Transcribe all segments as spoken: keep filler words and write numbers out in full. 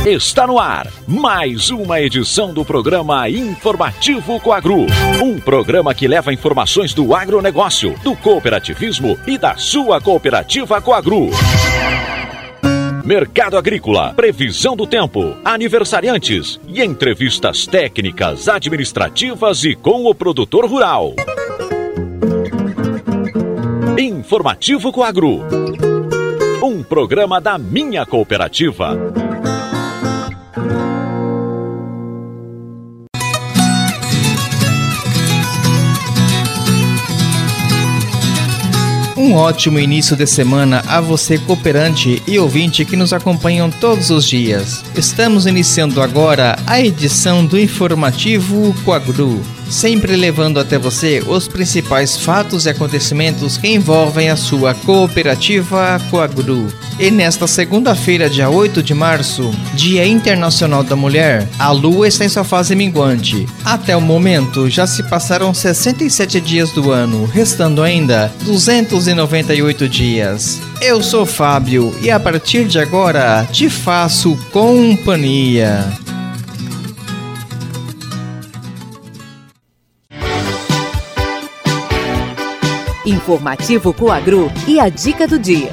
Está no ar mais uma edição do programa Informativo Coagro. Um programa que leva informações do agronegócio, do cooperativismo e da sua cooperativa Coagro. Mercado agrícola, previsão do tempo, aniversariantes e entrevistas técnicas, administrativas e com o produtor rural. Informativo Coagro. Um programa da minha cooperativa. Um ótimo início de semana a você, cooperante e ouvinte que nos acompanham todos os dias. Estamos iniciando agora a edição do Informativo Coagro, sempre levando até você os principais fatos e acontecimentos que envolvem a sua cooperativa Coagro. E nesta segunda-feira, dia oito de março, Dia Internacional da Mulher, a Lua está em sua fase minguante. Até o momento, já se passaram sessenta e sete dias do ano, restando ainda duzentos e noventa e oito dias. Eu sou Fábio e a partir de agora te faço companhia. Informativo Coagro e a dica do dia.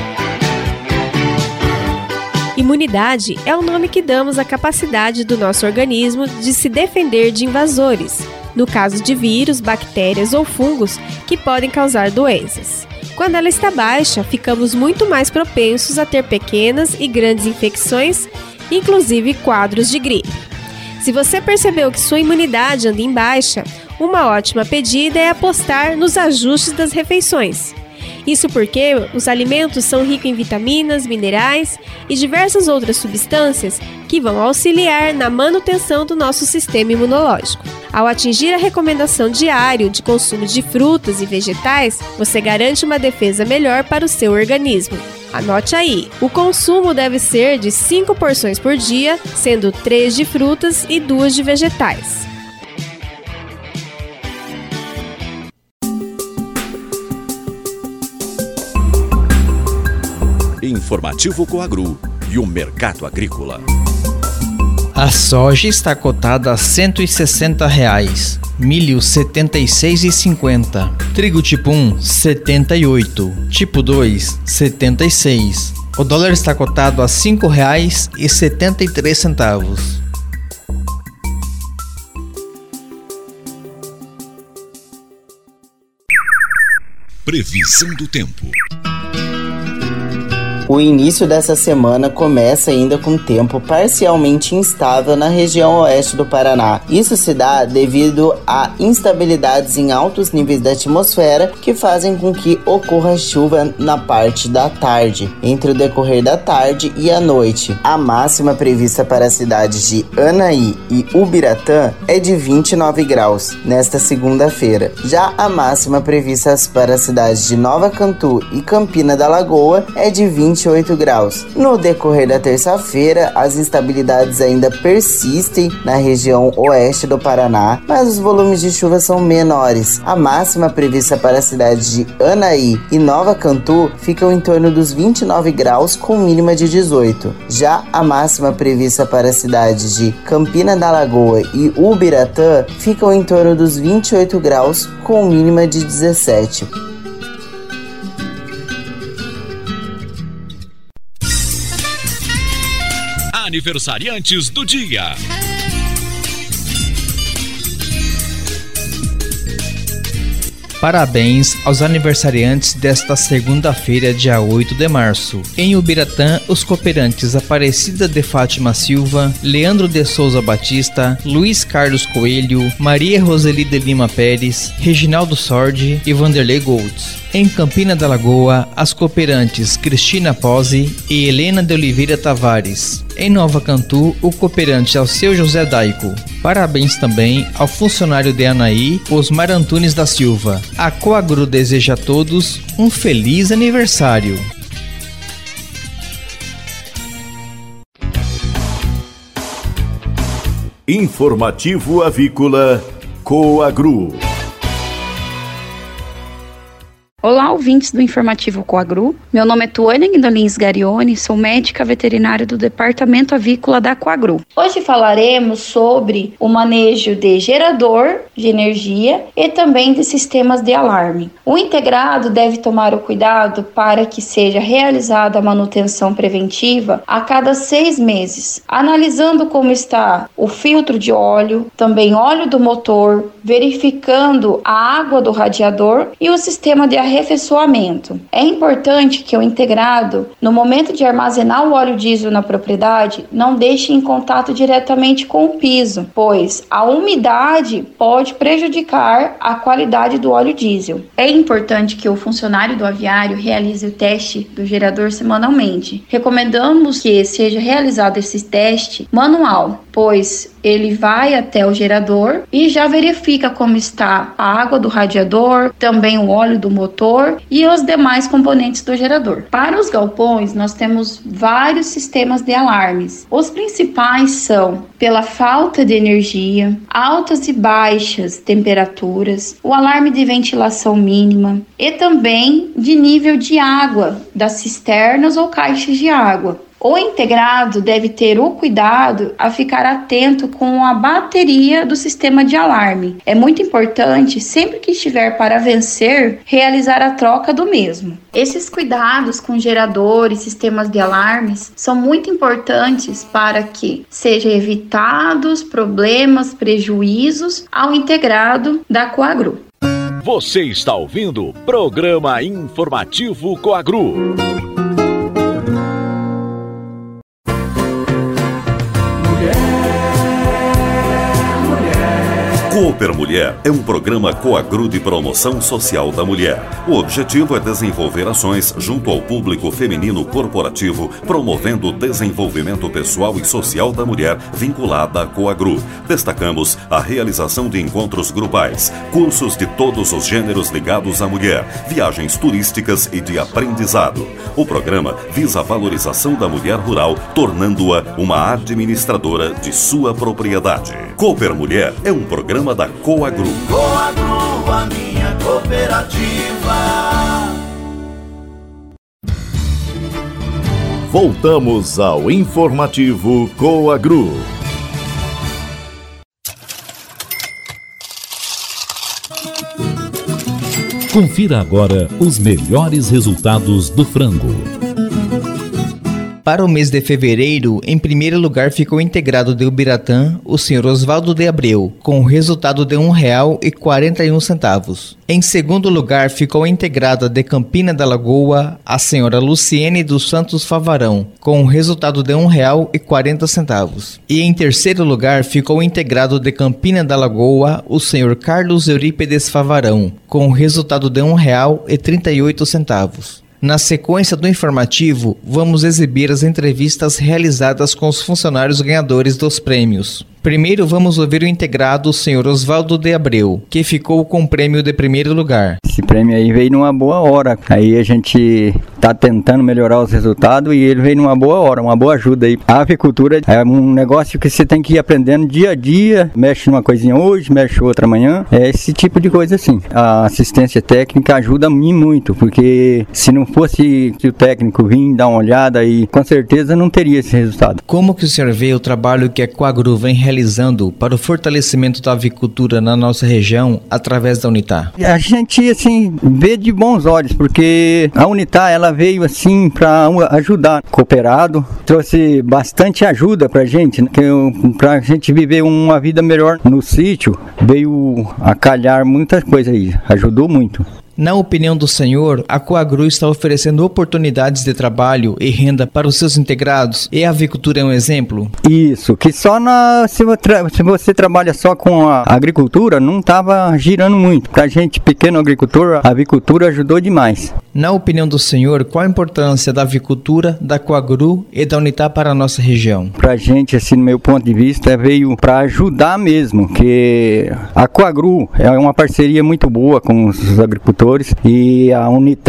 Imunidade é o nome que damos à capacidade do nosso organismo de se defender de invasores, no caso de vírus, bactérias ou fungos que podem causar doenças. Quando ela está baixa, ficamos muito mais propensos a ter pequenas e grandes infecções, inclusive quadros de gripe. Se você percebeu que sua imunidade anda em baixa, uma ótima pedida é apostar nos ajustes das refeições. Isso porque os alimentos são ricos em vitaminas, minerais e diversas outras substâncias que vão auxiliar na manutenção do nosso sistema imunológico. Ao atingir a recomendação diária de consumo de frutas e vegetais, você garante uma defesa melhor para o seu organismo. Anote aí, o consumo deve ser de cinco porções por dia, sendo três de frutas e duas de vegetais. Informativo Coagro e o mercado agrícola. A soja está cotada a cento e sessenta reais, milho setenta e seis reais e cinquenta, trigo tipo um setenta e oito, tipo dois setenta e seis. O dólar está cotado a cinco reais e setenta e três centavos. Previsão do tempo. O início dessa semana começa ainda com tempo parcialmente instável na região oeste do Paraná. Isso se dá devido a instabilidades em altos níveis da atmosfera que fazem com que ocorra chuva na parte da tarde, entre o decorrer da tarde e a noite. A máxima prevista para as cidades de Anaí e Ubiratã é de vinte e nove graus nesta segunda-feira. Já a máxima prevista para as cidades de Nova Cantu e Campina da Lagoa é de vinte e oito graus. No decorrer da terça-feira, as instabilidades ainda persistem na região oeste do Paraná, mas os volumes de chuva são menores. A máxima prevista para as cidades de Anaí e Nova Cantu ficam em torno dos vinte e nove graus, com mínima de dezoito. Já a máxima prevista para as cidades de Campina da Lagoa e Ubiratã ficam em torno dos vinte e oito graus, com mínima de dezessete. Aniversariantes do dia. Parabéns aos aniversariantes desta segunda-feira, dia oito de março. Em Ubiratã, os cooperantes Aparecida de Fátima Silva, Leandro de Souza Batista, Luiz Carlos Coelho, Maria Roseli de Lima Pérez, Reginaldo Sordi e Vanderlei Goltz. Em Campina da Lagoa, as cooperantes Cristina Pose e Helena de Oliveira Tavares. Em Nova Cantu, o cooperante Alceu José Daico. Parabéns também ao funcionário de Anaí, Osmar Antunes da Silva. A Coagro deseja a todos um feliz aniversário. Informativo Avícola Coagro. Olá, ouvintes do Informativo Coagru. Meu nome é Tuane Guindolins Garione, sou médica veterinária do Departamento Avícola da Coagru. Hoje falaremos sobre o manejo de gerador de energia e também de sistemas de alarme. O integrado deve tomar o cuidado para que seja realizada a manutenção preventiva a cada seis meses, analisando como está o filtro de óleo, também óleo do motor, verificando a água do radiador e o sistema de arrefecimento. É importante que o integrado, no momento de armazenar o óleo diesel na propriedade, não deixe em contato diretamente com o piso, pois a umidade pode prejudicar a qualidade do óleo diesel. É importante que o funcionário do aviário realize o teste do gerador semanalmente. Recomendamos que seja realizado esse teste manual, pois ele vai até o gerador e já verifica como está a água do radiador, também o óleo do motor e os demais componentes do gerador. Para os galpões, nós temos vários sistemas de alarmes. Os principais são pela falta de energia, altas e baixas temperaturas, o alarme de ventilação mínima e também de nível de água das cisternas ou caixas de água. O integrado deve ter o cuidado a ficar atento com a bateria do sistema de alarme. É muito importante, sempre que estiver para vencer, realizar a troca do mesmo. Esses cuidados com geradores e sistemas de alarmes são muito importantes para que sejam evitados problemas, prejuízos ao integrado da Coagru. Você está ouvindo o Programa Informativo Coagru. Cooper Mulher é um programa Coagru de promoção social da mulher. O objetivo é desenvolver ações junto ao público feminino corporativo, promovendo o desenvolvimento pessoal e social da mulher vinculada à Coagru. Destacamos a realização de encontros grupais, cursos de todos os gêneros ligados à mulher, viagens turísticas e de aprendizado. O programa visa a valorização da mulher rural, tornando-a uma administradora de sua propriedade. Cooper Mulher é um programa da Coagru. Coagru, a minha cooperativa. Voltamos ao Informativo Coagru. Confira agora os melhores resultados do frango. Para o mês de fevereiro, em primeiro lugar ficou integrado de Ubiratã o senhor Osvaldo de Abreu, com o resultado de um real e quarenta e um centavos. Em segundo lugar ficou integrada de Campina da Lagoa a senhora Luciene dos Santos Favarão, com o resultado de um real e quarenta centavos. E em terceiro lugar ficou integrado de Campina da Lagoa o senhor Carlos Eurípedes Favarão, com o resultado de um real e trinta e oito centavos. Na sequência do informativo, vamos exibir as entrevistas realizadas com os funcionários ganhadores dos prêmios. Primeiro vamos ouvir o integrado, o senhor Osvaldo de Abreu, que ficou com o prêmio de primeiro lugar. Esse prêmio aí veio numa boa hora. Aí a gente está tentando melhorar os resultados e ele veio numa boa hora, uma boa ajuda aí. A avicultura é um negócio que você tem que ir aprendendo dia a dia. Mexe numa coisinha hoje, mexe outra amanhã. É esse tipo de coisa assim. A assistência técnica ajuda a mim muito, porque se não fosse que o técnico vir dar uma olhada aí, com certeza não teria esse resultado. Como que o senhor vê o trabalho que a Coagru vem realizando realizando para o fortalecimento da avicultura na nossa região através da Unitar? A gente, assim, vê de bons olhos, porque a Unitar, ela veio, assim, para ajudar o cooperado, trouxe bastante ajuda pra gente, né? Pra gente viver uma vida melhor no sítio, veio a calhar muitas coisas aí, ajudou muito. Na opinião do senhor, a Coagru está oferecendo oportunidades de trabalho e renda para os seus integrados e a avicultura é um exemplo? Isso, que só na, se, você, se você trabalha só com a agricultura, não estava girando muito. Para a gente, pequeno agricultor, a avicultura ajudou demais. Na opinião do senhor, qual a importância da avicultura, da Coagru e da Unitar para a nossa região? Para a gente, assim, no meu ponto de vista, veio para ajudar mesmo, que a Coagru é uma parceria muito boa com os agricultores e a Unitar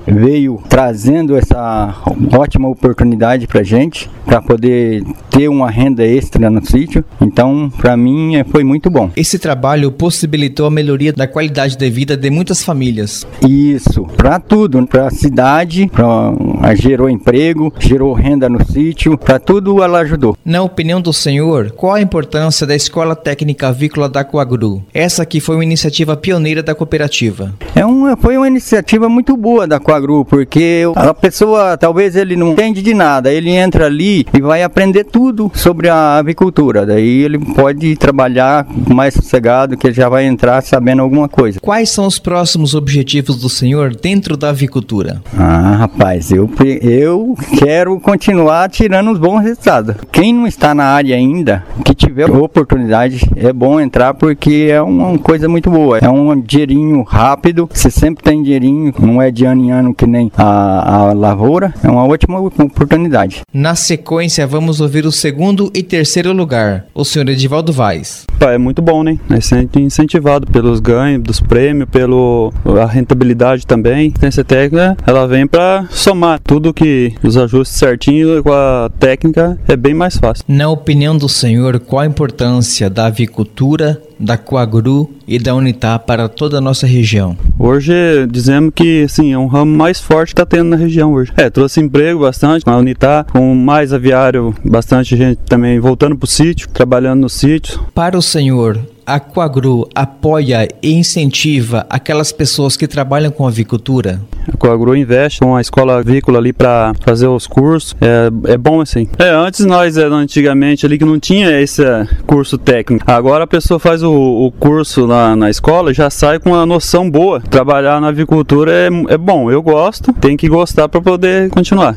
veio trazendo essa ótima oportunidade para gente, para poder ter uma renda extra no sítio. Então, para mim, foi muito bom. Esse trabalho possibilitou a melhoria da qualidade de vida de muitas famílias. Isso, para tudo, para a cidade, pra, gerou emprego, gerou renda no sítio, para tudo ela ajudou. Na opinião do senhor, qual a importância da Escola Técnica Avícola da Coagru? Essa aqui foi uma iniciativa pioneira da cooperativa. É uma, foi uma iniciativa muito boa da Coagru, porque a pessoa, talvez ele não entende de nada, ele entra ali e vai aprender tudo sobre a avicultura, daí ele pode trabalhar mais sossegado, que ele já vai entrar sabendo alguma coisa. Quais são os próximos objetivos do senhor dentro da avicultura? Ah, rapaz, eu, eu quero continuar tirando os bons resultados. Quem não está na área ainda, que tiver oportunidade, é bom entrar, porque é uma coisa muito boa. É um dinheirinho rápido, você sempre tem dinheirinho, não é de ano em ano que nem a, a lavoura, é uma ótima oportunidade. Na sequência, vamos ouvir o segundo e terceiro lugar, o senhor Edivaldo Vaz. É muito bom, né? É sempre incentivado pelos ganhos, dos prêmios, pela rentabilidade também. A ciência técnica, ela vem para somar tudo, que os ajustes certinho com a técnica é bem mais fácil. Na opinião do senhor, qual a importância da avicultura, da Coagru e da Unitá para toda a nossa região? Hoje dizemos que assim, é um ramo mais forte que está tendo na região hoje. É, trouxe emprego bastante na Unitá, com mais aviário, bastante gente também voltando para o sítio, trabalhando no sítio. Para o senhor, a Coagru apoia e incentiva aquelas pessoas que trabalham com avicultura? A Coagru investe com a escola avícola ali para fazer os cursos, é, é bom assim. É, antes nós, antigamente ali que não tinha esse curso técnico, agora a pessoa faz o, o curso na, na escola e já sai com uma noção boa. Trabalhar na avicultura é, é bom, eu gosto, tem que gostar para poder continuar.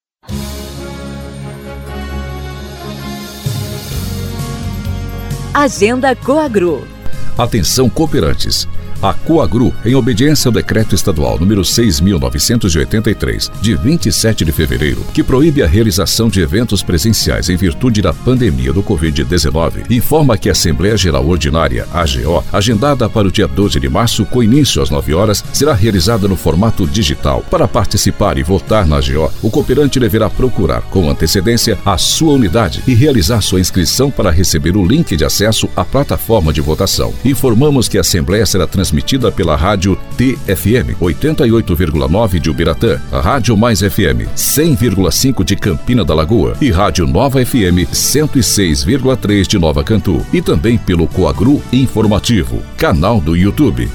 Agenda Coagru. Atenção, cooperantes. A Coagru, em obediência ao decreto estadual número seis mil novecentos e oitenta e três, de vinte e sete de fevereiro, que proíbe a realização de eventos presenciais em virtude da pandemia do covid dezenove, informa que a Assembleia Geral Ordinária, A G O, agendada para o dia doze de março, com início às nove horas, será realizada no formato digital. Para participar e votar na A G O, o cooperante deverá procurar com antecedência a sua unidade e realizar sua inscrição para receber o link de acesso à plataforma de votação. Informamos que a Assembleia será transmitida transmitida pela rádio T F M oitenta e oito vírgula nove de Ubiratã, a Rádio Mais F M cem vírgula cinco de Campina da Lagoa e Rádio Nova F M cento e seis vírgula três de Nova Cantu, e também pelo Coagru Informativo, canal do YouTube.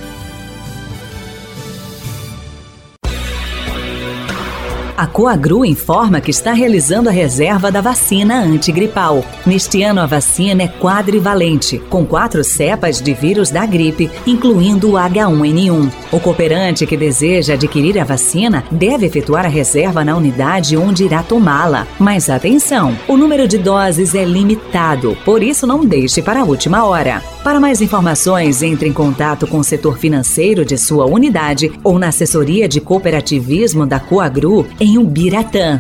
A Coagru informa que está realizando a reserva da vacina antigripal. Neste ano, a vacina é quadrivalente, com quatro cepas de vírus da gripe, incluindo o H um N um. O cooperante que deseja adquirir a vacina deve efetuar a reserva na unidade onde irá tomá-la. Mas atenção, o número de doses é limitado, por isso não deixe para a última hora. Para mais informações, entre em contato com o setor financeiro de sua unidade ou na assessoria de cooperativismo da Coagru em Ubiratã.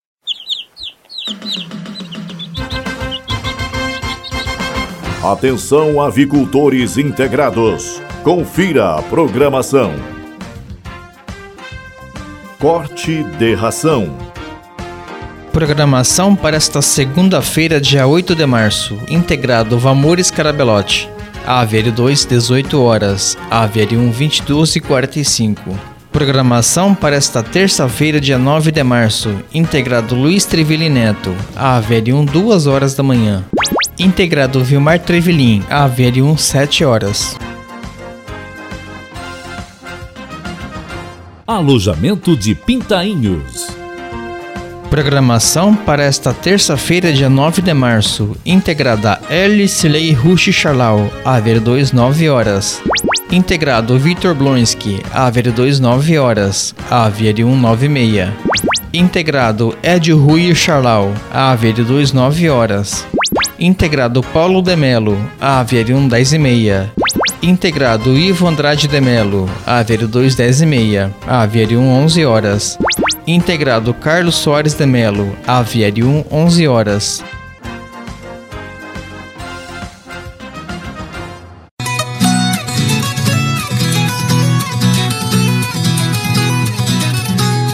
Atenção, avicultores integrados. Confira a programação. Corte de ração. Programação para esta segunda-feira, dia oito de março. Integrado Vamores Carabelote. A V L dois, dezoito horas. A V L um, vinte e duas e quarenta e cinco. Programação para esta terça-feira, dia nove de março. Integrado Luiz Trevilin Neto. A V L um, duas horas da manhã. Integrado Vilmar Trevilin. A V L um, sete horas. Alojamento de Pintainhos. Programação para esta terça-feira, dia nove de março. Integrada Elicilei Rushi Charlau. A V L dois, nove horas. Integrado Vitor Blonski. A V L dois, nove horas. A V L um, nove e meia. Integrado Ed Rui Charlau. A V L dois, nove horas. Integrado Paulo de Melo. A V L um, dez e meia. Integrado Ivo Andrade de Melo. A V L dois, dez e meia. A V L um, onze horas. Integrado Carlos Soares de Melo. A V L um, onze horas.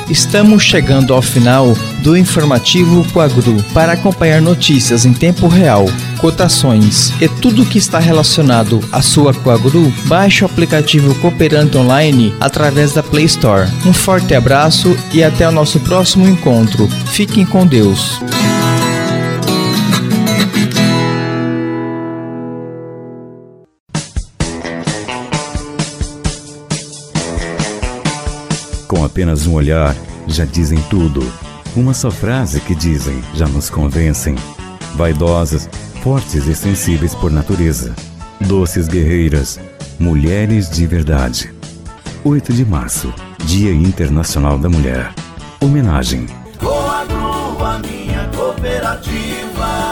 Estamos chegando ao final do informativo Coagru. Para acompanhar notícias em tempo real, cotações e tudo que está relacionado à sua Coagru, baixe o aplicativo Cooperante Online através da Play Store. Um forte abraço e até o nosso próximo encontro. Fiquem com Deus. Com apenas um olhar, já dizem tudo. Uma só frase que dizem, já nos convencem. Vaidosas, fortes e sensíveis por natureza. Doces guerreiras, mulheres de verdade. oito de março, Dia Internacional da Mulher. Homenagem. Coagru, a minha cooperativa.